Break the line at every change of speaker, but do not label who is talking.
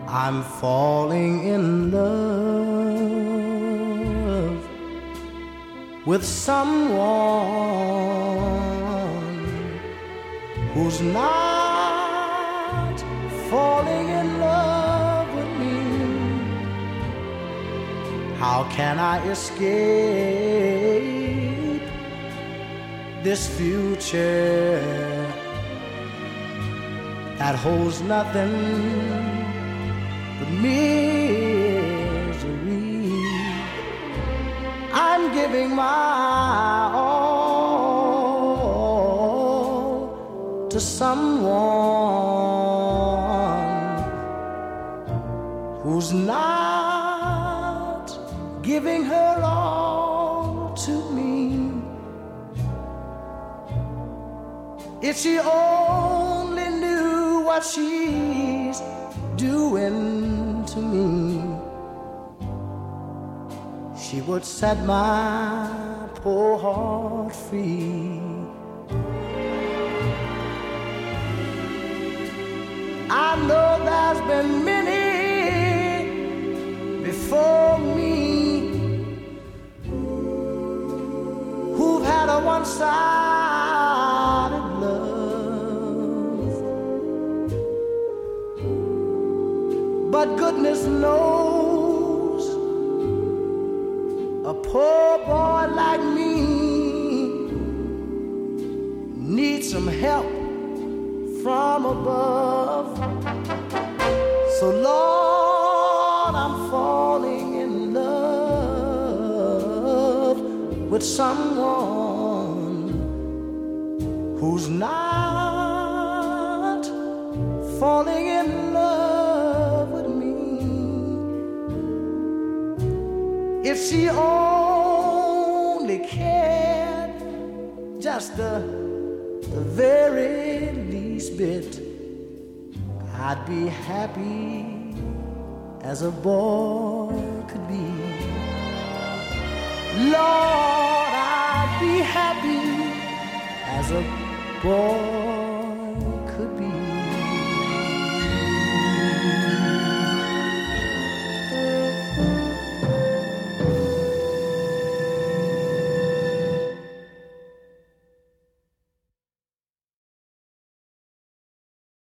I'm falling in love with someone who's not falling in love with me. How can I escape this future that holds nothing but misery? I'm giving my all to someone who's not giving her all to me. If she only knew what she's doing to me, she would set my poor heart free. I know there's been many before me who've had a one-sided love, but goodness knows a poor boy like me needs some help from above. So Lord, I'm falling in love with someone who's not falling in love with me. If she only cared just the very least bit, I'd be happy as a boy could be. Lord, I'd be happy as a boy